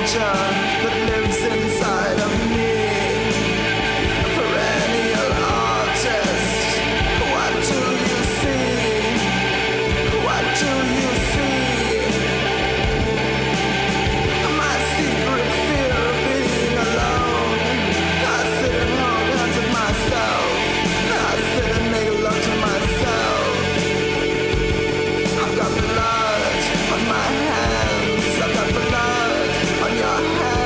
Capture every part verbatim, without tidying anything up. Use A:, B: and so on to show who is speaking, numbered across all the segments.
A: soldier that lives inside of me. A perennial artist. What do you see? What do you see? My secret fear of being alone. I sit and hold on to myself. I sit and make love to myself. I've got blood on my hands. I've got blood on your hands.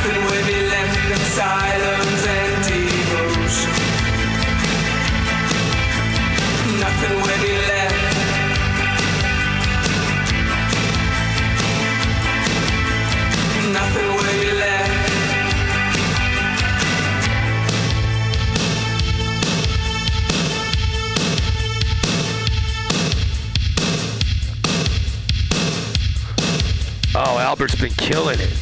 A: Nothing will be left but silence and devotion. Nothing will be left. Nothing will be left.
B: Oh, Albert's been killing it.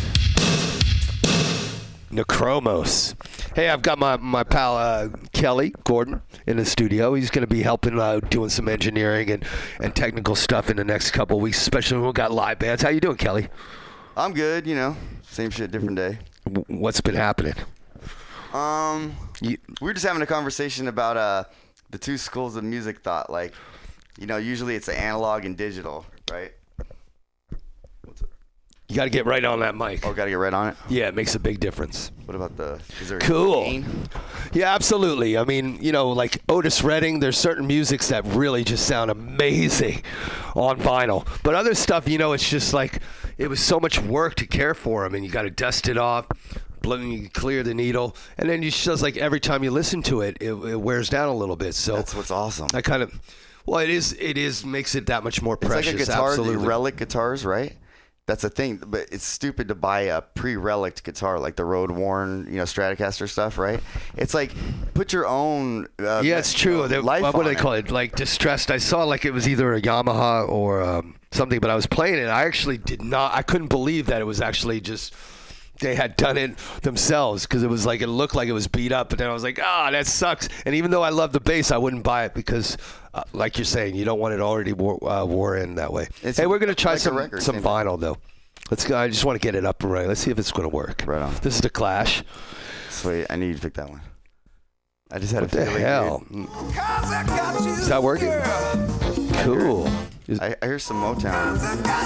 B: Necromos. Hey, I've got my, my pal uh, Kelly Gordon in the studio. He's going to be helping uh, doing some engineering and, and technical stuff in the next couple of weeks, especially when we've got live bands. How you doing, Kelly?
C: I'm good, you know. Same shit, different day.
B: W- What's been happening?
C: Um,
B: You,
C: we were just having a conversation about uh the two schools of music thought. Like, you know, usually it's the analog and digital, right? What's it?
B: you got to get right on that mic.
C: Oh, gotta get right on it.
B: Yeah, it makes a big difference.
C: What about the? Is there
B: Cool.
C: gain?
B: Yeah, absolutely. I mean, you know, like Otis Redding, there's certain musics that really just sound amazing on vinyl. But other stuff, you know, it's just like it was so much work to care for them, and you got to dust it off, blow, you clear the needle, and then you just like every time you listen to it, it, it wears down a little bit. So
C: That's what's awesome.
B: I kind of, well, it is, it is makes it that much more
C: It's
B: precious.
C: like a guitar, the
B: absolutely.
C: relic guitars, right? That's a thing, but it's stupid to buy a pre-relic guitar like the Road Worn, you know, Stratocaster stuff, right? It's like put your own. Uh,
B: Yeah, it's true.
C: uh,
B: They-
C: life
B: what do
C: on
B: they
C: it.
B: call it? Like distressed. I saw like it was either a Yamaha or um, something, but I was playing it. I actually did not. I couldn't believe that it was actually just they had done it themselves because it was like it looked like it was beat up. But then I was like, ah, that sucks. And even though I love the bass, I wouldn't buy it because, uh, like you're saying, you don't want it already wore, uh, wore in that way.
C: It's
B: hey, we're gonna try
C: like a
B: some
C: record,
B: some
C: same
B: vinyl though. Let's go. I just want to get it up and running. Let's see if it's going to work.
C: Right on.
B: This is the Clash.
C: Sweet, I need you to pick that one. I just had
B: What
C: a
B: the
C: feeling.
B: hell?
C: dude.
B: Is that working? Cool. Is-
C: I, I hear some Motown.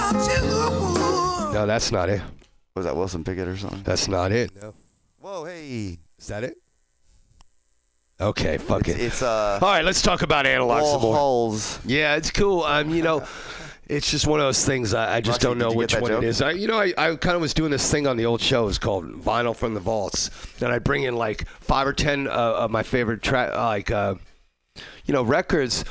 B: no, that's not it.
C: Was that Wilson Pickett or something?
B: That's not it. No.
C: Whoa, hey.
B: Is that it? Okay, fuck
C: It's,
B: it.
C: it's uh.
B: All right, let's talk about analog
C: Wall
B: some more.
C: Halls.
B: Yeah, it's cool. Um, you know, it's just one of those things. I, I just
C: Roxy,
B: don't
C: did
B: know
C: you get
B: which
C: that
B: one
C: joke?
B: it is. I, you know, I, I kind of was doing this thing on the old shows called Vinyl from the Vaults, and I bring in like five or ten uh, of my favorite track, like uh, you know, records.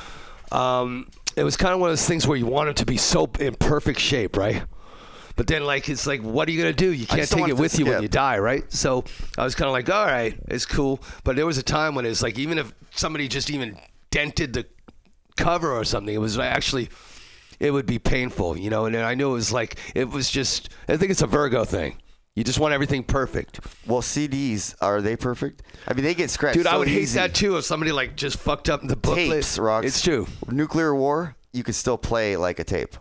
B: Um, it was kind of one of those things where you want it to be so in perfect shape, right? But then, like, it's like, what are you going to do? You can't
C: just don't
B: take
C: want
B: it
C: it to
B: with you when
C: skip.
B: you die, right? So I was kind of like, all right, it's cool. But there was a time when it's like, even if somebody just even dented the cover or something, it was actually, it would be painful, you know? And then I knew it was like, it was just, I think it's a Virgo thing. You just want everything perfect.
C: Well, C Ds, are they perfect? I mean, they get scratched.
B: Dude, I
C: so
B: would hate
C: easy.
B: that too if somebody like just fucked up the booklet.
C: Tapes, Rox.
B: It's true.
C: Nuclear war, you could still play like a tape.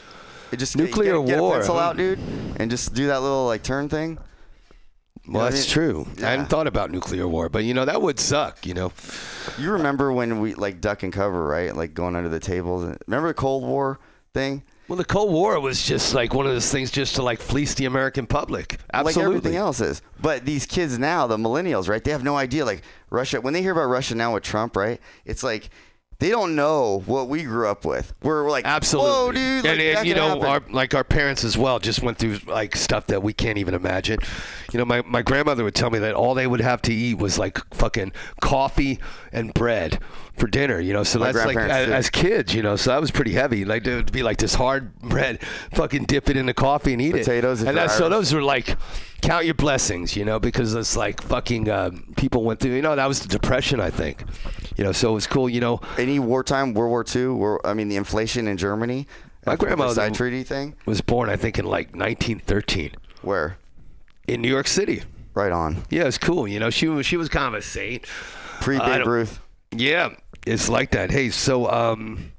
C: It just
B: Nuclear
C: get, get
B: war,
C: a pencil
B: huh?
C: out, dude, and just do that little like turn thing. You know
B: Well,
C: what I
B: that's
C: mean?
B: true. I
C: Yeah.
B: hadn't thought about nuclear war, but you know, that would suck, you know?
C: You remember when we like duck and cover, right? Like going under the tables. Remember the Cold War thing?
B: Well, the Cold War was just like one of those things just to like fleece the American public. Absolutely.
C: Like everything else is. But these kids now, the millennials, right? They have no idea. Like Russia, when they hear about Russia now with Trump, right? It's like they don't know what we grew up with. We're like,
B: Absolutely.
C: whoa, dude. Like,
B: and,
C: that
B: and you
C: could
B: know,
C: happen.
B: our, like our parents as well just went through like stuff that we can't even imagine. You know, my, my grandmother would tell me that all they would have to eat was like fucking coffee and bread for dinner, you know. So
C: My
B: that's like
C: grandparents
B: as,
C: too.
B: as kids, you know. So that was pretty heavy. Like it would be like this hard bread, fucking dip it in the coffee and eat
C: Potatoes
B: it.
C: if
B: And
C: you're
B: that's, so
C: Irish.
B: those were like count your blessings, you know, because it's like fucking uh, people went through. You know, that was the Depression, I think. You know, so it was cool. You know,
C: Any wartime, World War Two, war, I mean, the inflation in Germany.
B: My
C: after the
B: grandmother-
C: Versailles Treaty thing.
B: was born I think in like nineteen thirteen
C: Where?
B: in New York City.
C: Right on.
B: Yeah, it's cool. You know, she was she was kind of a saint.
C: Pre
B: I
C: Babe
B: don't-
C: Ruth.
B: Yeah, it's like that. Hey, so um,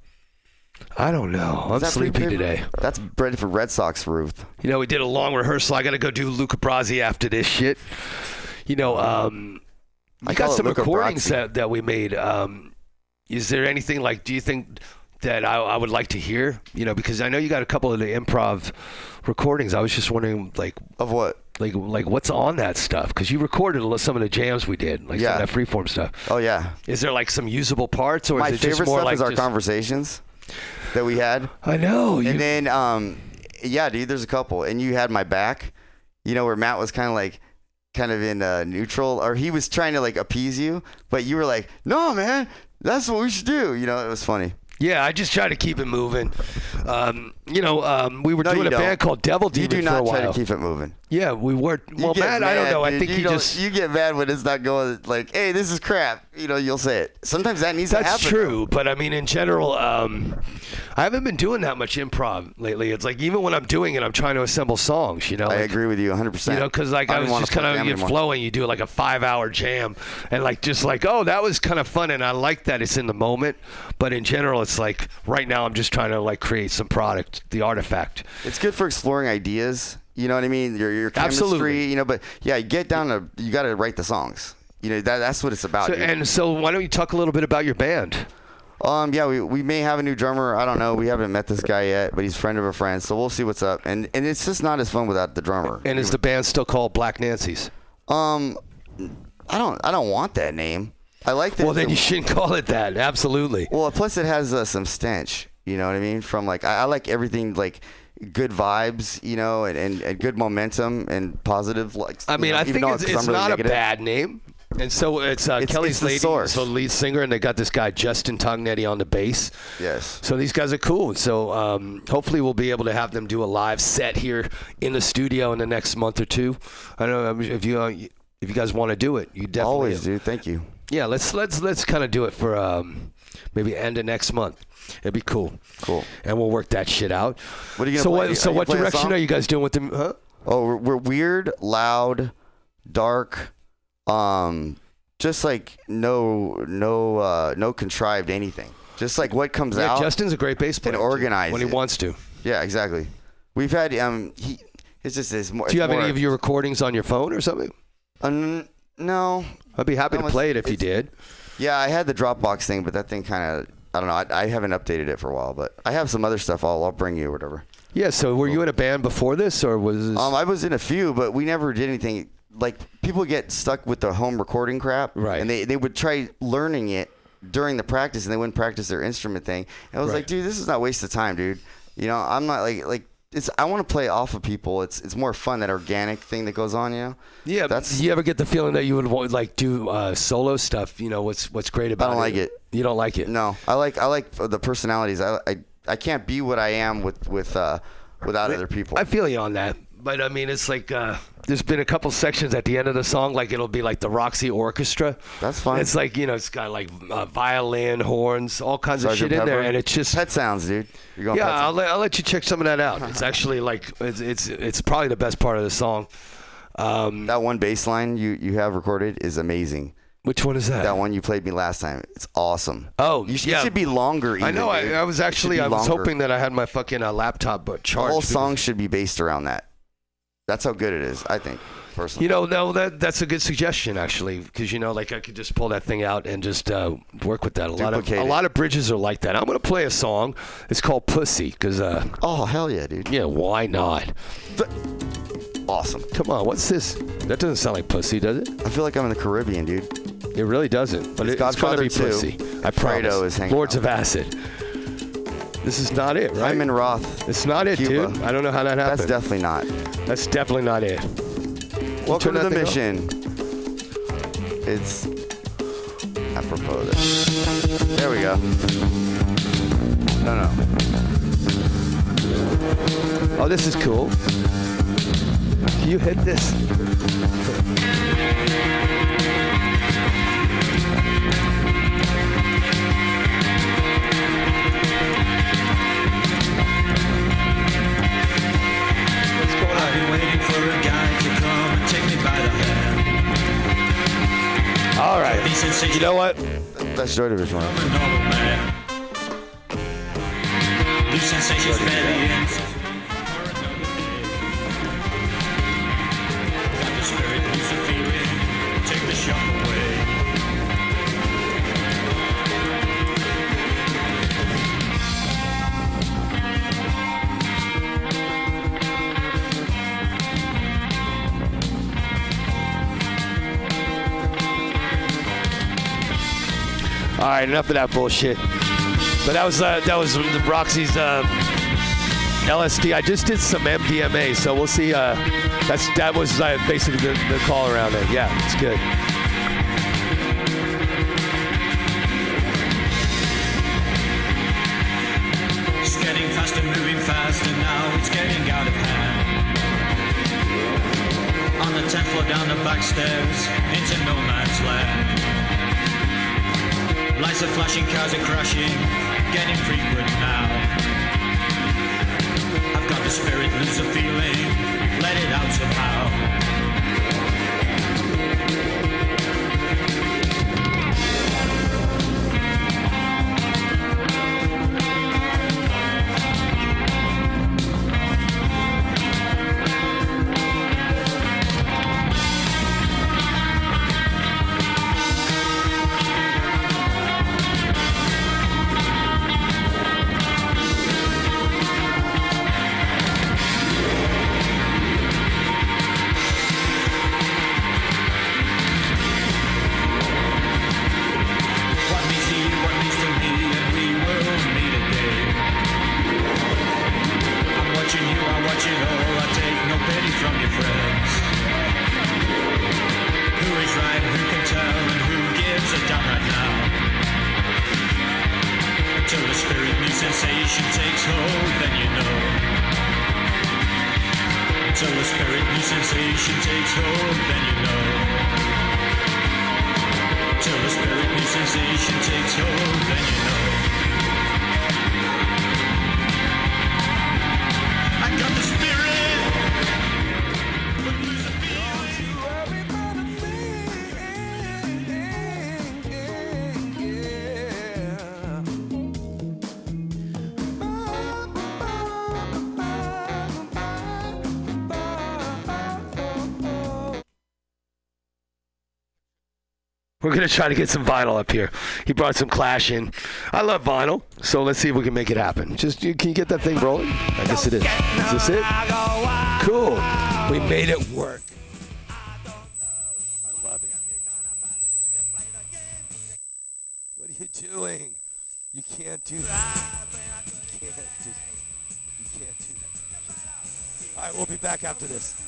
B: I don't know. I'm
C: Is that
B: sleepy
C: pre-Babe
B: today.
C: Ruth? That's bred for Red Sox Ruth.
B: You know, we did a long rehearsal. I got to go do Luca Brasi after this shit. You know, um, I
C: You
B: got
C: call it
B: some
C: Luca
B: recordings
C: Brasi.
B: that, that we made. Um, is there anything like? Do you think that I, I would like to hear? You know, because I know you got a couple of the improv recordings. I was just wondering, like,
C: Of what?
B: like like what's on that stuff? Because you recorded a lo- some of the jams we did, like
C: Yeah.
B: some of that freeform stuff.
C: Oh, yeah.
B: Is there like some usable parts, or
C: My
B: is it just
C: favorite
B: more
C: stuff
B: like
C: is our
B: just,
C: conversations that we had.
B: I know. You,
C: And then, um, yeah, dude, there's a couple. And you had my back, you know, where Matt was kind of like, kind of in uh, neutral, or he was trying to like appease you, but you were like, no, man, that's what we should do. You know, it was funny.
B: Yeah, I just try to keep it moving. Um, you know, um, we were
C: No,
B: doing
C: you
B: a
C: don't.
B: band called Devil
C: You
B: Demon
C: do
B: for a
C: not
B: while.
C: try to keep it moving.
B: Yeah, we were.
C: You
B: Well,
C: get
B: Matt, I don't
C: mad,
B: know. I
C: dude.
B: think
C: you
B: he
C: don't-
B: just.
C: You get mad when it's not going like, hey, this is crap. You know, you'll say it. Sometimes that needs to happen.
B: That's true, but I mean, in general, um, I haven't been doing that much improv lately. It's like even when I'm doing it, I'm trying to assemble songs. You know,
C: I
B: like,
C: agree with you one hundred percent.
B: You know, because like
C: I
B: I,
C: don't
B: was
C: wanna
B: just kind
C: play
B: of
C: them
B: get
C: anymore.
B: flowing. You do like a five-hour jam, and like just like, oh, that was kind of fun, and I like that it's in the moment. But in general, it's like right now I'm just trying to like create some product, the artifact.
C: It's good for exploring ideas. You know what I mean? Your your chemistry.
B: Absolutely.
C: You know, but yeah, you get down to you got to write the songs. You know that that's what it's about.
B: So,
C: dude.
B: and so, why don't you talk a little bit about your band?
C: Um, yeah, we, we may have a new drummer. I don't know. We haven't met this guy yet, but he's a friend of a friend, so we'll see what's up. And and it's just not as fun without the drummer.
B: And is the band still called Black Nancy's?
C: Um, I don't I don't want that name. I like that.
B: Well, then you shouldn't call it that. Absolutely.
C: Well, plus it has uh, some stench. You know what I mean? From like I, I like everything like good vibes, you know, and, and, and good momentum and positive. Like
B: I mean,
C: you know,
B: I
C: even
B: think
C: though
B: it's,
C: I'm
B: it's
C: really
B: not
C: negative.
B: a bad name. And so it's, uh,
C: It's-
B: Kelly's
C: it's the
B: Lady,
C: source.
B: so lead singer, and they got this guy Justin Tognetti on the bass.
C: Yes.
B: So these guys are cool. So um, hopefully we'll be able to have them do a live set here in the studio in the next month or two. I don't know I mean, if you uh, if you guys want to do it. You definitely
C: Always, dude. Thank you.
B: Yeah, let's let's let's kind of do it for um, maybe end of next month. It'd be cool.
C: Cool.
B: And we'll work that shit out.
C: What are you gonna
B: so
C: play?
B: what? So
C: Are you
B: what
C: playing a
B: direction
C: song?
B: are you guys doing with them? Huh?
C: Oh, we're, we're weird, loud, dark, um, just like no no uh, no contrived anything. Just like what comes
B: Yeah,
C: out.
B: Justin's a great bass player.
C: and
B: too,
C: organize
B: when he
C: it.
B: wants to.
C: Yeah, exactly. We've had um he. It's just it's more.
B: Do you
C: it's
B: have
C: more,
B: any of your recordings on your phone or something?
C: Um, no.
B: I'd be happy
C: No,
B: to
C: it's-
B: play it if you
C: it's-
B: did.
C: Yeah, I had the Dropbox thing, but that thing kind of I don't know. I, I haven't updated it for a while, but I have some other stuff. I'll I'll bring you or whatever.
B: Yeah. So were you in a band before this, or was this?
C: Um, I was in a few, but we never did anything. Like people get stuck with the home recording crap,
B: Right.
C: And they they would try learning it during the practice, and they wouldn't practice their instrument thing. And I was
B: Right.
C: like, dude, this is not waste of time, dude. You know, I'm not like like it's. I want to play off of people. It's it's more fun, that organic thing that goes on. You know.
B: yeah.
C: that's-
B: You ever get the feeling that you would want, like do uh, solo stuff? You know what's what's great about it?
C: don't like it.
B: You don't like it?
C: No, I like I like the personalities. I I, I can't be what I am with with uh without other people.
B: I feel you on that. But I mean, it's like uh, there's been a couple sections at the end of the song, like it'll be like the Roxy Orchestra.
C: That's fine.
B: It's like, you know, it's got like uh, violin, horns, all kinds of
C: Sergeant
B: shit in there,
C: Pepper.
B: and it's just
C: Pet sounds, dude. You're going
B: yeah.
C: pet
B: I'll
C: sounds.
B: let, I'll let you check some of that out. It's actually like it's it's it's probably the best part of the song. Um,
C: That one bass line you you have recorded is amazing.
B: which one is that?
C: That one you played me last time. It's awesome.
B: Oh,
C: You sh-
B: yeah.
C: It should be longer. Even,
B: I know. I,
C: dude.
B: I was
C: It should
B: actually
C: be
B: I was
C: longer.
B: hoping that I had my fucking uh, laptop but
C: The
B: charged.
C: whole
B: because-
C: song should be based around that. That's how good it is, I think, personally.
B: You know, no, that that's a good suggestion actually, because you know, like I could just pull that thing out and just uh, work with that. A lot of
C: Duplicate
B: a
C: it.
B: lot of bridges are like that. I'm gonna play a song. It's called Pussy, because uh,
C: Oh hell yeah, dude!
B: yeah, why not?
C: Awesome.
B: Come on, what's this? That doesn't sound like Pussy, does it?
C: I feel like I'm in the Caribbean, dude.
B: It really doesn't. But
C: It's
B: it, it's gonna
C: Godfather
B: be
C: two.
B: Pussy. I
C: Fredo
B: promise.
C: is hanging
B: Lords
C: out.
B: of Acid. This is not it, right?
C: Hyman Roth.
B: It's not it,
C: Cuba.
B: dude. I don't know how that happened.
C: That's definitely not.
B: That's definitely not it.
C: Welcome
B: turn
C: to the
B: that thing
C: mission. It's apropos of this. There we go. No, no.
B: Oh, this is cool. You hit this. What's going
D: I've
B: on?
D: been waiting for a guy to come and take me by the hand.
B: All right.
D: These sensations
B: You know what?
C: That's Joy Division.
D: from a normal man. These sensations barely in. Got the spirit, lose the feeling, take the shock away.
B: All right, enough of that bullshit. But that was uh, that was the Roxy's uh, L S D. I just did some M D M A, so we'll see. Uh, That's that was uh, basically the, the call around there. Yeah, it's good.
D: It's getting faster, moving faster now. It's getting out of hand. On the tenth floor, down the back stairs, into no man's land. Lights are flashing, cars are crashing, getting frequent now. I've got the spirit, lose the feeling, let it out somehow.
B: We're going to try to get some vinyl up here. He brought some Clash in. I love vinyl, so let's see if we can make it happen. Just, can you get that thing rolling? I guess it is. Is this it? Cool. We made it work. I love it. What are you doing? You can't do that. You can't do that. You can't do that. All right, we'll be back after this.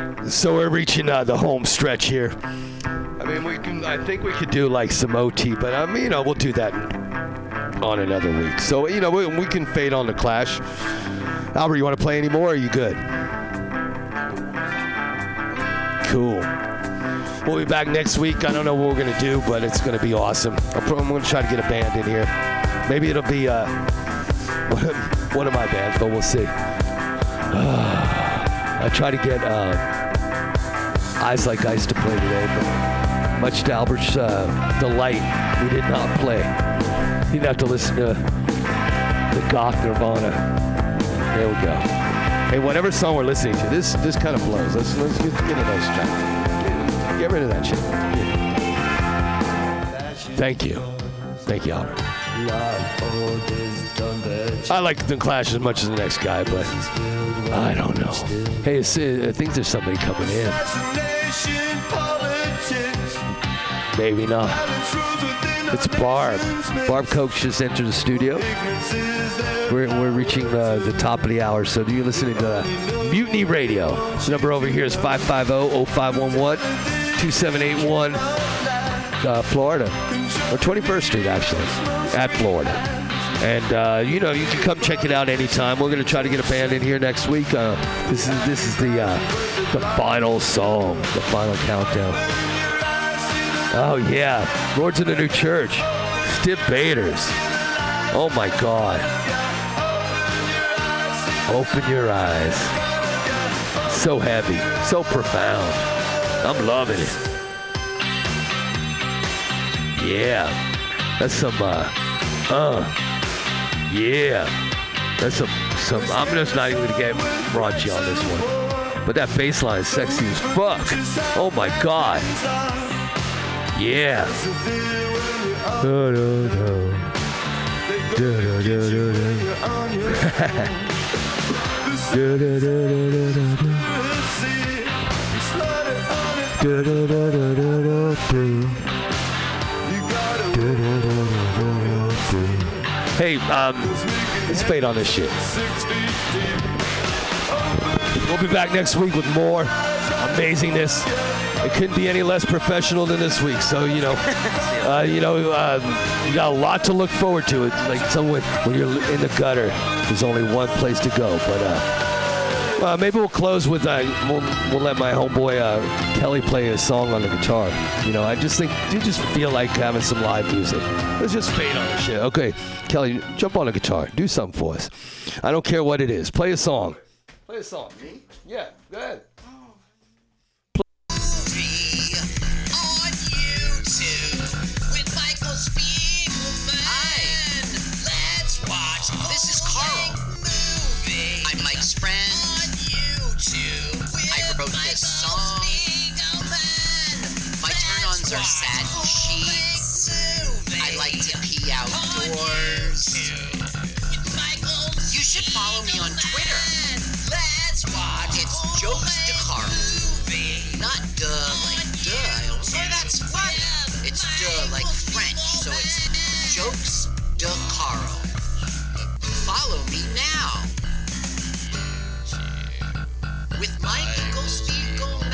B: So we're reaching uh, the home stretch here. I mean, we can. I think we could do like some O T, but I mean, you know, we'll do that on another week. So you know, we, we can fade on the Clash. Albert, you want to play any more? Or are you good? Cool. We'll be back next week. I don't know what we're gonna do, but it's gonna be awesome. I'm, I'm gonna try to get a band in here. Maybe it'll be uh, one of my bands, but we'll see. I try to get uh, Eyes Like Ice to play today, but much to Albert's uh, delight, we did not play. You'd have to listen to the goth Nirvana. There we go. Hey, whatever song we're listening to, this this kind of blows. Let's let's get, get a nice track. Get, get rid of that shit. Yeah. Thank you, thank you, Albert. I like the Clash as much as the next guy, but I don't know. Hey, it's, uh, I think there's somebody coming in. Maybe not. It's Barb. Barb Coach just entered the studio. We're, we're reaching the, the top of the hour, so you're listening to Mutiny Radio. The number over here is five five zero, zero five one one, two seven eight one, uh, Florida. Or twenty-first Street, actually, at Florida. And, uh, you know, you can come check it out anytime. We're going to try to get a band in here next week. Uh, this is this is the uh, the final song, the final countdown. Oh, yeah. Lords of the New Church. Stiff Baders. Oh, my God. Open your eyes. So heavy. So profound. I'm loving it. Yeah. That's some, uh, uh, yeah. That's some, some, I'm just not even going to get raunchy on this one. But that bass line is sexy as fuck. Oh, my God. Yeah. Do, do, do. Do, do, do, do, do. Do, do, do, do, do, do. Do, do, do, do, do, do, do. Do, do, do, do, do, do. Hey, um, let's fade on this shit. We'll be back next week with more amazingness. It couldn't be any less professional than this week. So, you know, uh, you know, uh, you got a lot to look forward to. It like someone when you're in the gutter, there's only one place to go. But uh, uh, maybe we'll close with uh, we'll we'll let my homeboy uh, Kelly play a song on the guitar. You know, I just think you just feel like having some live music. Let's just fade on this shit. Okay, Kelly, jump on the guitar. Do something for us. I don't care what it is. Play a song. Play a song. Me? Yeah. Go ahead.
E: Are sad sheets. I like to pee outdoors. You should follow me on Twitter. It's Jokes de Carl. Not duh like duh. Oh, that's funny. It's duh like French, so it's Jokes de Carl. Follow me now. With Michael Spiegelman.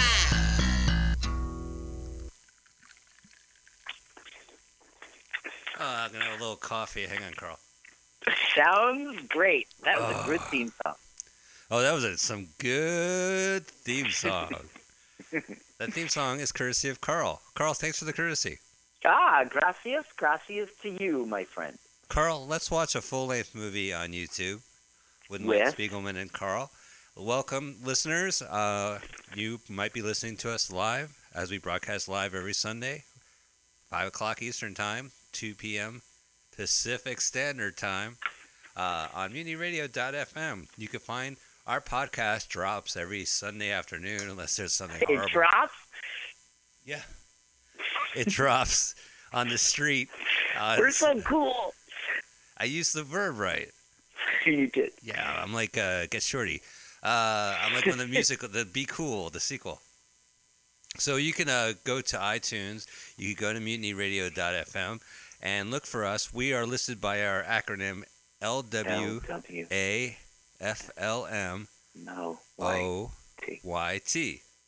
F: Uh, I'm going to have a little coffee. Hang on, Carl.
G: Sounds great. That was
F: oh.
G: a good theme song.
F: Oh, that was a, some good theme song. That theme song is courtesy of Carl. Carl, thanks for the courtesy.
G: Ah, gracias, gracias to you, my friend.
F: Carl, let's watch a full-length movie on YouTube with Mike
G: Yes.
F: Spiegelman and Carl. Welcome, listeners. Uh, you might be listening to us live as we broadcast live every Sunday, five o'clock Eastern Time, two p.m. Pacific Standard Time uh, on mutiny radio dot f m. You can find our podcast drops every Sunday afternoon unless there's something
G: It
F: horrible.
G: drops?
F: Yeah. It drops on the street. Uh,
G: We're so cool.
F: I used the verb right.
G: You did.
F: Yeah, I'm like uh, Get Shorty. Uh, I'm like when the music, the Be Cool, the sequel. So you can uh, go to iTunes. You can go to mutiny radio dot f m and look for us. We are listed by our acronym L W A F L M
G: No.
F: O Y T.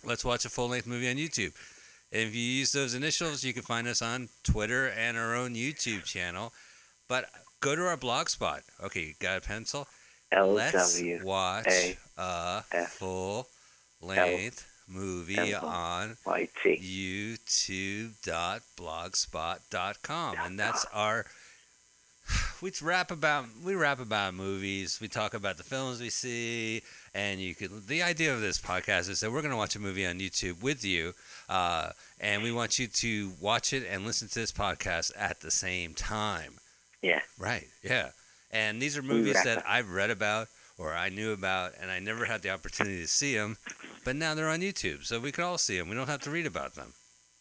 F: Let's Watch a Full-Length Movie on YouTube. And if you use those initials, you can find us on Twitter and our own YouTube channel. But go to our blog spot. Okay, you got a pencil?
G: L
F: Let's
G: W
F: watch
G: A
F: a
G: F
F: full-length movie
G: L
F: on
G: Y T.
F: youtube dot blogspot dot com. And that's our... We rap about we rap about movies. We talk about the films we see, and you could. The idea of this podcast is that we're going to watch a movie on YouTube with you, uh, and we want you to watch it and listen to this podcast at the same time.
G: Yeah.
F: Right. Yeah. And these are
G: We
F: movies
G: rap
F: that
G: it.
F: I've read about or I knew about, and I never had the opportunity to see them, but now they're on YouTube, so we can all see them. We don't have to read about them.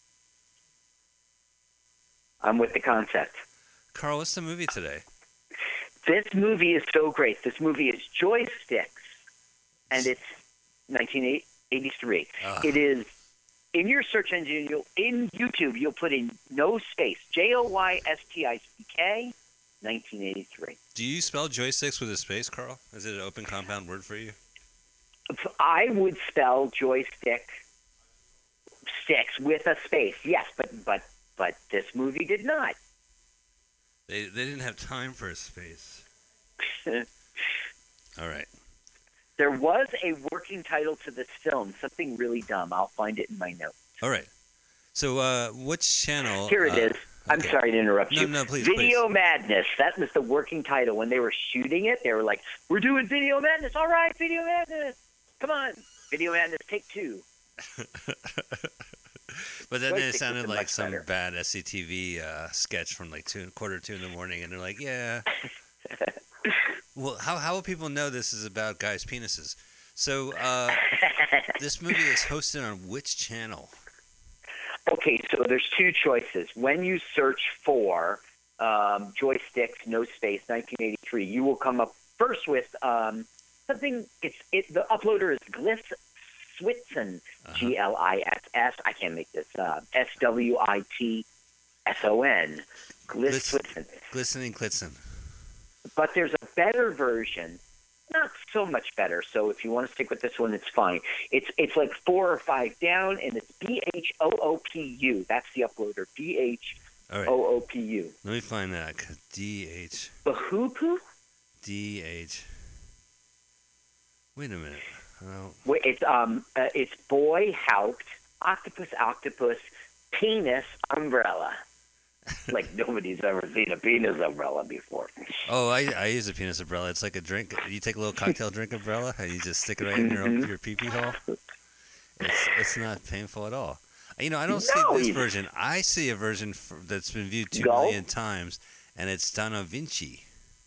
G: I'm with the concept.
F: Carl, what's the movie today?
G: This movie is so great. This movie is Joysticks, and it's nineteen eighty-three.
F: Ugh.
G: It is in your search engine. You'll in YouTube. You'll put in no space. J O Y S T I C K. nineteen eighty-three.
F: Do you spell joysticks with a space, Carl? Is it an open compound word for you?
G: I would spell joystick sticks with a space. Yes, but but but this movie did not.
F: They they didn't have time for a space. All right.
G: There was a working title to this film, something really dumb. I'll find it in my notes.
F: All right. So, uh, which channel?
G: Here it
F: uh,
G: is. I'm
F: okay.
G: sorry to interrupt
F: No,
G: you.
F: no, please,
G: Video
F: please.
G: Madness. That was the working title. When they were shooting it, they were like, we're doing Video Madness. All right, Video Madness. Come on. Video Madness, take two.
F: But then it
G: Joysticks
F: sounded
G: is
F: like
G: much
F: some
G: better.
F: bad S C T V uh, sketch from like two, quarter two in the morning, and they're like, yeah. Well, how how will people know this is about guys' penises? So, uh, this movie is hosted on which channel?
G: Okay, so there's two choices. When you search for um, Joysticks, no space, nineteen eighty-three, you will come up first with um, something. It's it. The uploader is Gliss Switson,
F: Uh-huh.
G: G L I S S. I can't make this up. S W I T S O N. Gliss
F: Gliss-
G: Switson.
F: Glistening Klitzen.
G: But there's a better version. Not so much better. So if you want to stick with this one, it's fine. It's it's like four or five down, and it's B H O O P U. That's the uploader. B H
F: All right.
G: O O P U.
F: Let me find that. D H
G: Bahoopoo?
F: D H. Wait a minute. Oh,
G: Wait, it's um, uh, it's boy helped octopus octopus penis umbrella. Like nobody's ever seen a penis umbrella before.
F: oh I, I use a penis umbrella. It's like a drink. You take a little cocktail drink umbrella and you just stick it right in your
G: Mm-hmm.
F: your pee pee hole. It's it's not painful at all. You know, I don't
G: No,
F: see this
G: you-
F: version. I see a version f that's been viewed two
G: Go.
F: million times, and it's Donna Vinci.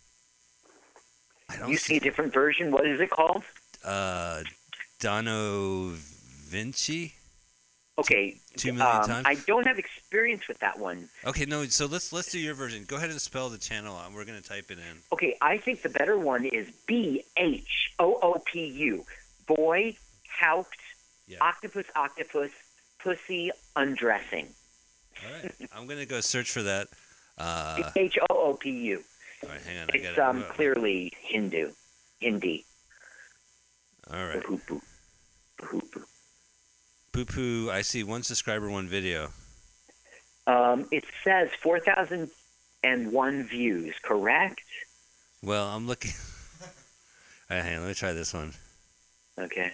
F: I don't
G: You see a different version. What is it called?
F: uh, Dono Vinci.
G: Okay,
F: Two million
G: um,
F: times?
G: I don't have experience with that one.
F: Okay, no. So let's let's do your version. Go ahead and spell the channel out. We're gonna type it in.
G: Okay, I think the better one is B H O O P U. Boy helped
F: Yeah.
G: octopus octopus pussy undressing.
F: All right. I'm gonna go search for that. Uh,
G: B H O O P U.
F: all right, hang on. I got
G: It's
F: it.
G: um, clearly Hindu. Hindi.
F: All right.
G: Bahoopoo. Bahoopoo.
F: Poo poo. I see one subscriber, one video.
G: Um, it says four thousand one views, correct?
F: Well, I'm looking. All right, hang on. Let me try this one.
G: Okay.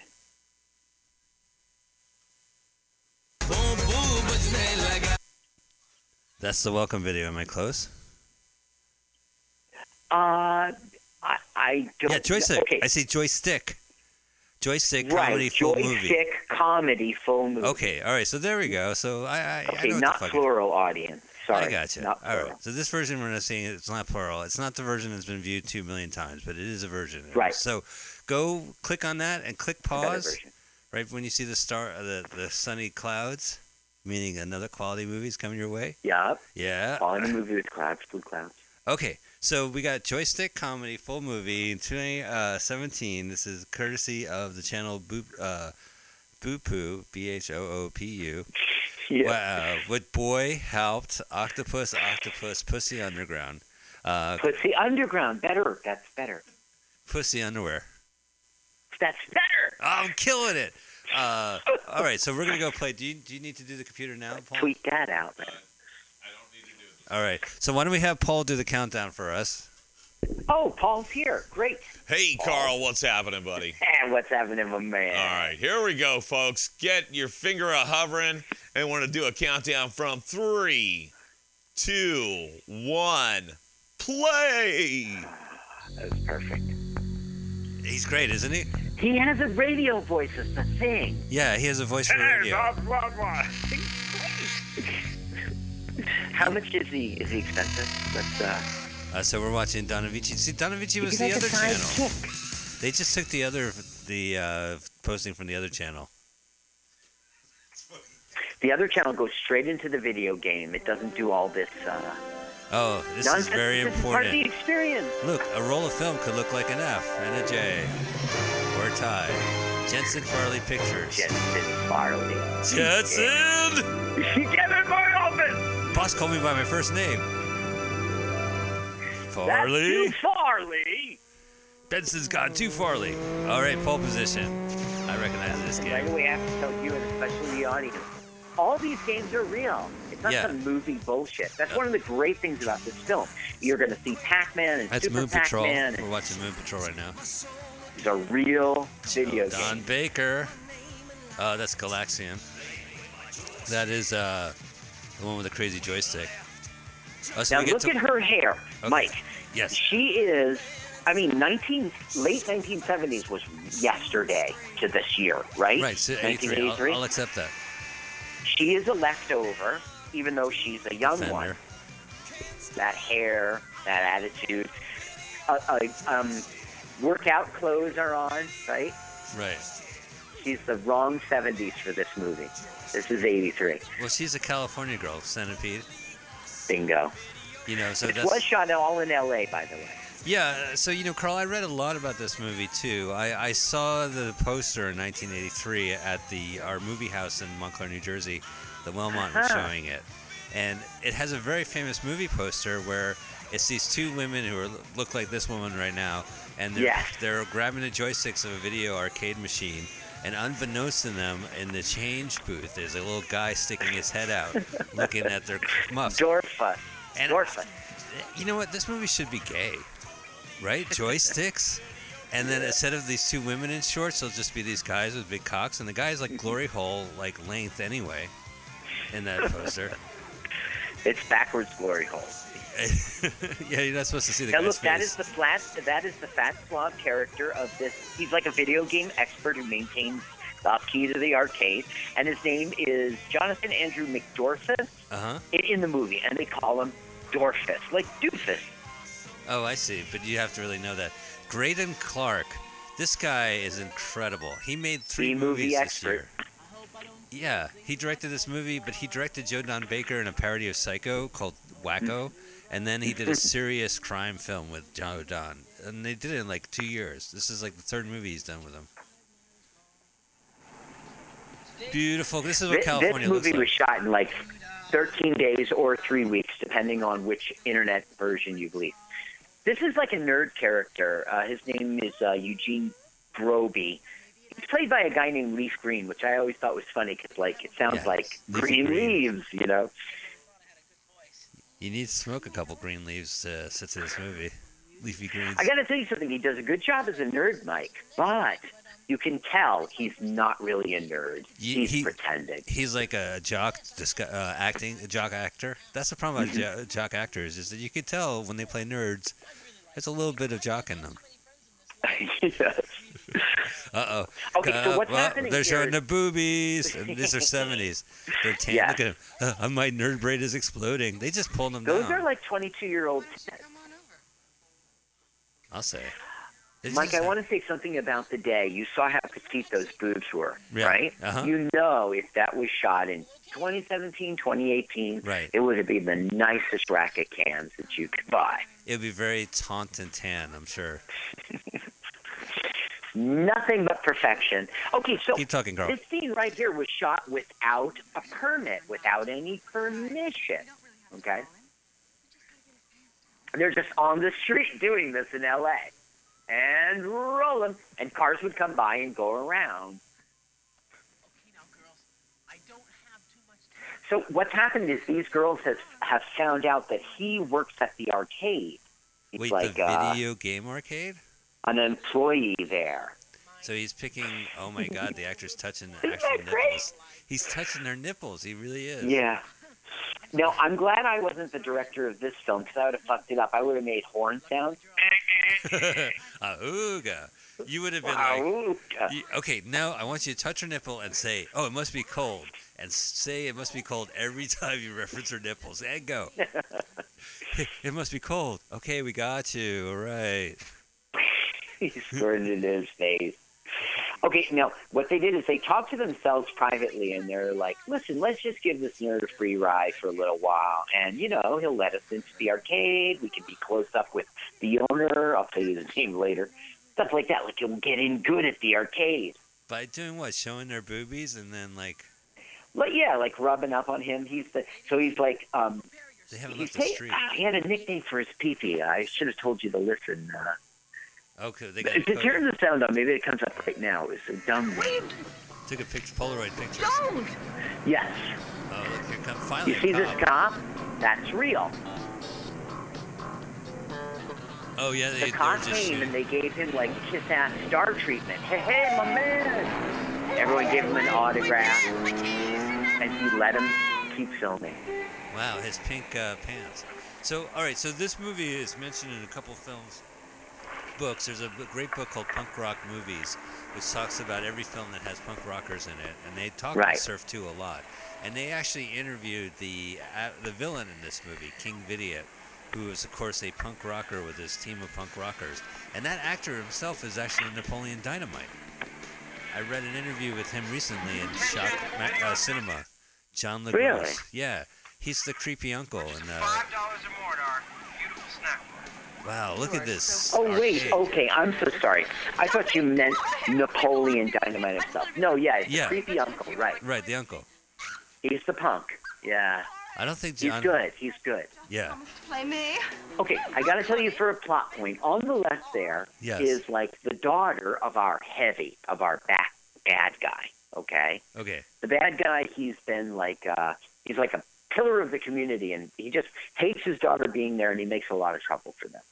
F: That's the welcome video. Am I close?
G: Uh, I, I don't
F: Yeah, joystick.
G: Okay.
F: I see joystick. Joystick
G: right.
F: comedy full
G: Joystick
F: movie.
G: comedy full movie.
F: Okay, all right. So there we go. So I, I,
G: Okay,
F: I know what
G: not
F: the fuck.
G: plural audience. Sorry.
F: I gotcha.
G: Not
F: All
G: plural.
F: right. So this version we're not seeing it's not plural. It's not the version that's been viewed two million times, but it is a version.
G: Right.
F: So go click on that and click
G: Better
F: pause
G: version.
F: right when you see the star, the the sunny clouds, meaning another quality movie's coming your way.
G: Yup.
F: Yeah.
G: Quality movie with clouds, blue clouds.
F: Okay. So we got joystick comedy full movie in twenty seventeen. This is courtesy of the channel Boop uh, Boopoo B H O O P U.
G: Yeah.
F: Wow. With boy helped octopus octopus pussy underground. Uh,
G: Pussy Underground. Better. That's better.
F: pussy underwear.
G: That's better.
F: Oh, I'm killing it. Uh, all right, so we're gonna go play. Do you do you need to do the computer now, Paul?
G: Tweet that out, man.
F: All right. So why don't we have Paul do the countdown for us?
G: Oh, Paul's here. Great.
H: Hey, Carl, what's happening, buddy?
G: And what's happening, my man?
H: All right, here we go, folks. Get your finger a hovering, and we're going to do a countdown from three, two, one, play.
G: That was perfect.
F: He's great, isn't he?
G: He has a radio voice. It's the thing.
F: Yeah, he has a voice for radio.
G: How much is he? Is he expensive? Let's. Uh,
F: Uh, so we're watching Donavici. See, Donavici was
G: he's
F: the
G: like a
F: other
G: side
F: channel.
G: chick.
F: They just took the other the uh, posting from the other channel.
G: The other channel goes straight into the video game. It doesn't do all this. Uh,
F: Oh, this
G: nonsense.
F: is very
G: This is part of the
F: important.
G: experience.
F: Look, a roll of film could look like an F and a J or a tie. Jensen Farley Pictures.
G: Jensen Farley.
F: Jensen!
G: Get in my office.
F: Boss called me by my first name.
G: That's
F: Farley.
G: too Farley.
F: Benson's gone too Farley. All right, pole position. I recognize this
G: Right
F: game.
G: away, I have to tell you, and especially the audience, all these games are real. It's not
F: Yeah.
G: some movie bullshit. That's one of the great things about this film. You're going to see Pac-Man and
F: That's
G: Super
F: Moon Patrol.
G: Pac-Man.
F: We're
G: And
F: watching Moon Patrol right now.
G: it's a real video
F: Don
G: game.
F: Baker. Uh, that's Galaxian. That is uh, the one with the crazy joystick. Oh, so
G: Now
F: we get
G: look
F: to,
G: at her hair,
F: Okay.
G: Mike.
F: Yes.
G: She is. I mean, nineteen late nineteen seventies was yesterday to this year, right?
F: Right, so
G: nineteen
F: eighty-three. I'll,
G: eighty-three.
F: I'll accept that.
G: She is a leftover, even though she's a young
F: Defender.
G: one. That hair, that attitude. Uh, uh, um, workout clothes are on, right?
F: Right.
G: She's the wrong seventies for this movie. This is eighty-three.
F: Well, she's a California girl, Centipede.
G: Bingo.
F: You know, so
G: It
F: that's
G: was shot all in L A, by the way.
F: yeah. So you know, Carl, I read a lot about this movie too. I, I saw the poster in nineteen eighty-three at the our movie house in Montclair, New Jersey. The Wellmont was
G: Uh-huh.
F: showing it, and it has a very famous movie poster where it's these two women who are, look like this woman right now, and they're
G: Yes.
F: they're grabbing the joysticks of a video arcade machine. And unbeknownst to them, in the change booth, there's a little guy sticking his head out, looking at their muffs.
G: Dorfus.
F: And-
G: Dorfus.
F: You know what? This movie should be gay, right? Joysticks, and then instead of these two women in shorts, it'll just be these guys with big cocks, and the guy's like glory hole like length anyway, in that poster.
G: It's backwards glory hole.
F: Yeah, you're not supposed to see the
G: Now
F: guy's
G: look, that
F: face.
G: is the flat. That is the fat slob character of this. He's like a video game expert who maintains the upkeep of the arcade, and his name is Jonathan Andrew McDorfus
F: Uh huh.
G: in, in the movie, and they call him Dorfus, like doofus.
F: Oh, I see. But you have to really know that. Graydon Clark. This guy is incredible. He made three
G: The movie
F: movies this
G: expert.
F: year. Yeah, he directed this movie, but he directed Joe Don Baker in a parody of Psycho called Wacko, and then he did a serious crime film with Joe Don, and they did it in like two years. This is like the third movie he's done with him. Beautiful. This is what
G: This,
F: California
G: this movie
F: looks
G: was
F: like.
G: shot in like thirteen days or three weeks, depending on which internet version you believe. This is like a nerd character. Uh, his name is uh, Eugene Broby. He's played by a guy named Leaf Green, which I always thought was funny because, like, it sounds
F: Yeah,
G: like
F: Leafy
G: green,
F: Green.
G: leaves, you know.
F: You need to smoke a couple green leaves to sit to this movie. Leafy greens.
G: I got to tell you something. He does a good job as a nerd, Mike, but you can tell he's not really a nerd.
F: Ye-
G: he's
F: he-
G: pretending.
F: He's like a jock disgu- uh, acting, a jock actor. That's the problem about jo- jock actors is that you can tell when they play nerds, there's a little bit of jock in them.
G: Yes.
F: Uh oh.
G: Okay, so what's happening
F: They're
G: here
F: showing
G: is-
F: the boobies. And these are seventies. They're tan.
G: Yeah.
F: Look at him. Uh, my nerd braid is exploding. They just pulled them
G: Those
F: down.
G: are like twenty-two-year-old.
F: I'll say. They
G: Mike,
F: just-
G: I want to say something about the day. You saw how petite those boobs were,
F: Yeah,
G: right?
F: uh-huh.
G: You know, if that was shot in twenty seventeen, twenty eighteen,
F: Right.
G: it would have been the nicest racket cans that you could buy.
F: It would be very taunt and tan, I'm sure.
G: Nothing but perfection. Okay, so
F: Keep talking, Carl.
G: this scene right here was shot without a permit, without any permission. Okay? They're just on the street doing this in L A and rolling, and cars would come by and go around. So what's happened is these girls have have found out that he works at the arcade. He's
F: Wait,
G: like
F: the
G: uh,
F: video game arcade?
G: an employee there.
F: So he's picking. Oh my God, the actor's touching the
G: Isn't
F: actual
G: that
F: nipples.
G: great?
F: He's touching their nipples. He really is.
G: Yeah. No, I'm glad I wasn't the director of this film because I would have fucked it up. I would have made horn sounds.
F: Auga. You would have been
G: Wow.
F: like, you, okay, now I want you to touch her nipple and say, oh, it must be cold. And say it must be cold every time you reference her nipples. And go. It must be cold. Okay, we got you. All right.
G: He squirted it in his face. Okay, now what they did is they talked to themselves privately, and they're like, "Listen, let's just give this nerd a free ride for a little while, and you know, he'll let us into the arcade. We can be close up with the owner. I'll tell you the name later. Stuff like that. Like he'll get in good at the arcade.
F: By doing what? Showing their boobies and then like
G: Like yeah, like rubbing up on him. He's the so he's like um.
F: they haven't
G: He's
F: left the
G: ta-
F: street.
G: ah, he had a nickname for his pee-pee. I should have told you to listen. Uh,
F: Okay, they got
G: If you turn the sound on, maybe it comes up right now. It's a dumb name.
F: took a picture, Polaroid picture.
G: Yes.
F: Oh, look, here comes finally.
G: You see
F: a
G: this
F: cop.
G: cop? That's real.
F: Oh yeah, they,
G: The
F: they're
G: cop
F: just
G: came
F: shooting.
G: and they gave him like kiss-ass star treatment. Hey, hey, my man! Everyone gave him an autograph, and he let him keep filming.
F: Wow, his pink uh, pants. So, all right, so this movie is mentioned in a couple films, books. There's a b- great book called Punk Rock Movies, which talks about every film that has punk rockers in it, and they talk about
G: Right.
F: Surf two a lot. And they actually interviewed the uh, the villain in this movie, King Vidiot, who is, of course, a punk rocker with his team of punk rockers. And that actor himself is actually Napoleon Dynamite. I read an interview with him recently in Shock Ma- uh, Cinema. John LaGrosse.
G: Really?
F: Yeah, he's the creepy uncle. And uh,
I: Five dollars or more, Dar. Beautiful snack bar.
F: wow, look at this.
G: Oh, wait.
F: arcade.
G: Okay, I'm so sorry. I thought you meant Napoleon Dynamite himself. No, yeah, it's
F: Yeah.
G: the creepy uncle, right.
F: Right, the uncle.
G: He's the punk. Yeah.
F: I don't think
G: He's
F: John.
G: good. He's good.
F: Yeah.
J: Play me.
G: Okay, I got to tell you for a plot point. On the left there is
F: Yes.
G: like the daughter of our heavy, of our back bad guy. Okay,
F: Okay.
G: the bad guy. He's been like uh, he's like a pillar of the community, and he just hates his daughter being there, and he makes a lot of trouble for them.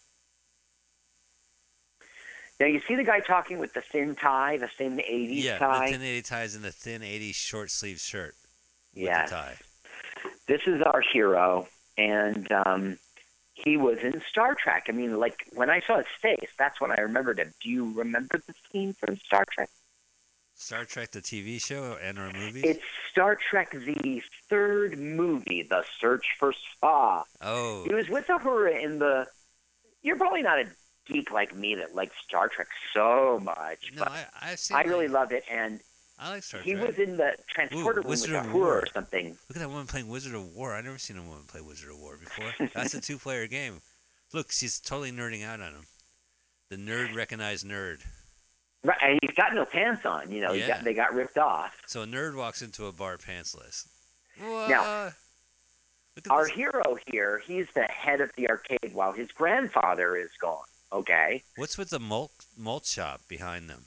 G: Now you see the guy talking with the thin tie, the thin eighties
F: Yeah,
G: tie.
F: the thin eighty ties and the thin eighties short sleeve shirt with
G: Yes.
F: the tie.
G: This is our hero, and um, he was in Star Trek. I mean, like when I saw his face, that's when I remembered him. Do you remember the scene from Star Trek?
F: Star Trek, the T V show and our movies?
G: It's Star Trek, the third movie, The Search for Spock.
F: oh,
G: He was with Uhura in the. You're probably not a geek like me that likes Star Trek so much,
F: no,
G: but
F: I, I've seen
G: I really
F: like,
G: loved it. And
F: I like Star
G: he
F: Trek.
G: was in the transporter room with
F: Wizard of
G: Uhura
F: War.
G: or something.
F: Look at that woman playing Wizard of War. I've never seen a woman play Wizard of War before. That's a two player game. Look, she's totally nerding out on him. The nerd recognized nerd.
G: Right, and he's got no pants on. You know, he
F: Yeah.
G: got, they got ripped off.
F: So a nerd walks into a bar pantsless. What?
G: Now,
F: Look at
G: Our
F: this.
G: hero here, he's the head of the arcade while his grandfather is gone. Okay,
F: What's with the malt, malt shop behind them?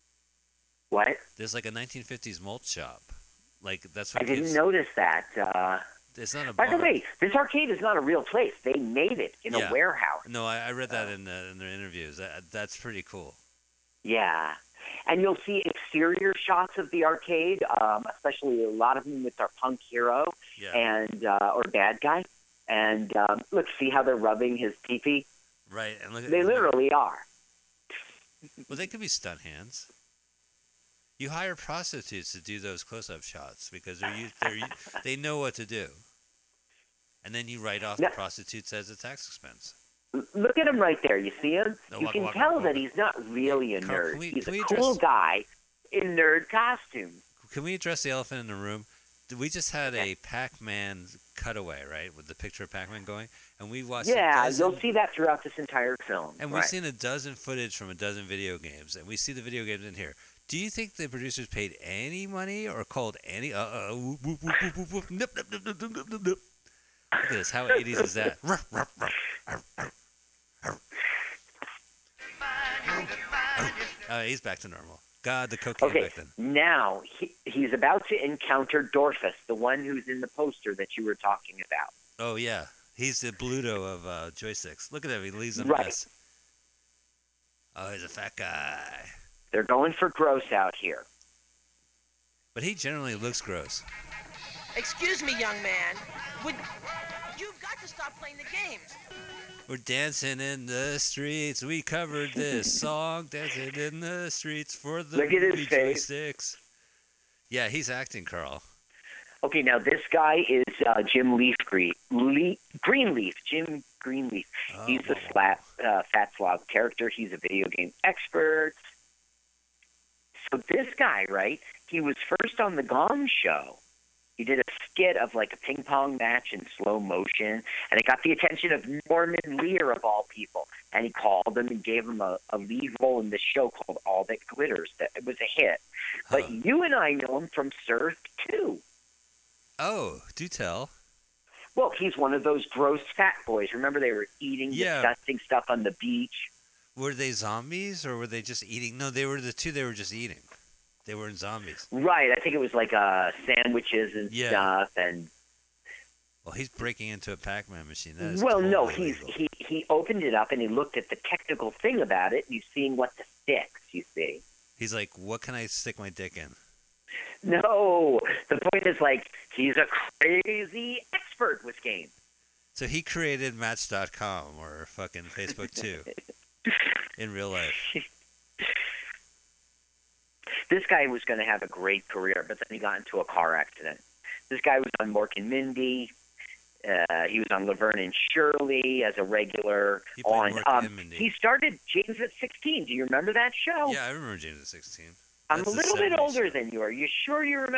G: what?
F: There's like a nineteen fifties malt shop. Like, that's
G: I
F: what
G: didn't
F: kids...
G: notice that. Uh,
F: It's not a
G: by
F: bar.
G: the way, this arcade is not a real place. They made it in
F: Yeah.
G: a warehouse.
F: No, I, I read that in, the, in their interviews. That, that's pretty cool.
G: Yeah. And you'll see exterior shots of the arcade, um, especially a lot of them with our punk hero
F: Yeah.
G: and uh, or bad guy. And um, look, see how they're rubbing his pee-pee?
F: Right. And look at
G: They literally are.
F: Well, they could be stunt hands. You hire prostitutes to do those close-up shots because they're, u- they're u- they know what to do. And then you write off
G: Yeah.
F: the prostitutes as a tax expense.
G: L- Look at him right there. You see him?
F: No,
G: you
F: walk,
G: can
F: walk,
G: tell
F: walk,
G: that
F: walk.
G: he's not really a
F: Carl,
G: nerd.
F: can we-
G: he's
F: can
G: a
F: we
G: cool
F: address-
G: guy in nerd costume.
F: Can we address the elephant in the room? We just had a Pac-Man cutaway, right, with the picture of Pac-Man going, and we watched.
G: Yeah,
F: a dozen,
G: you'll see that throughout this entire film.
F: And we've
G: right.
F: seen a dozen footage from a dozen video games, and we see the video games in here. Do you think the producers paid any money or called any? Uh, uh, whoop, whoop, whoop, whoop, whoop, whoop, nip, nip, nip, nip, nip, nip, nip. Look at this. How eighties is that? Ruff, ruff, ruff. Arr, arr, arr. Oh, he's back to normal. God, the cocaine
G: Okay,
F: back then.
G: now he, he's about to encounter Dorfus, the one who's in the poster that you were talking about.
F: Oh, yeah. He's the Bluto of uh, joysticks. Look at him. He leaves a
G: Right.
F: mess. Oh, he's a fat guy.
G: They're going for gross out here.
F: But he generally looks gross.
J: Excuse me, young man. Would you've got to stop playing the games?
F: We're dancing in the streets. We covered this song, dancing in the streets for the
G: Look at his
F: movie
G: face.
F: joysticks. Yeah, he's acting, Carl.
G: Okay, now this guy is uh, Jim Leaf Green, Le- Greenleaf. Jim Greenleaf.
F: Oh,
G: He's the
F: whoa,
G: slat, uh, Fat Slob character. He's a video game expert. So this guy, right? He was first on the Gong Show. He did a skit of like a ping pong match in slow motion, and it got the attention of Norman Lear of all people. And he called him and gave him a, a lead role in this show called All That Glitters. That it was a hit. But
F: Huh.
G: you and I know him from Surf too.
F: Oh, do tell.
G: Well, he's one of those gross fat boys. Remember, they were eating
F: Yeah.
G: disgusting stuff on the beach.
F: Were they zombies or were they just eating? No, they were the two they were just eating. They weren't zombies.
G: Right. I think it was like uh, sandwiches and
F: Yeah.
G: stuff. And
F: Well, he's breaking into a Pac-Man machine. That is
G: well, no,
F: totally
G: he's
F: illegal.
G: he he opened it up and he looked at the technical thing about it. And he's seeing what the sticks. You see.
F: He's like, what can I stick my dick in?
G: No, the point is like he's a crazy expert with games.
F: So he created Match dot com or fucking Facebook too in real life.
G: This guy was going to have a great career, but then he got into a car accident. This guy was on Mork and Mindy. Uh, he was on Laverne and Shirley as a regular.
F: He played
G: On
F: Mork
G: um,
F: and Mindy.
G: he started James at sixteen. Do you remember that show?
F: Yeah, I remember James at sixteen.
G: I'm
F: That's
G: a
F: the
G: little bit
F: seventies
G: older
F: show.
G: than you. Are you sure you remember?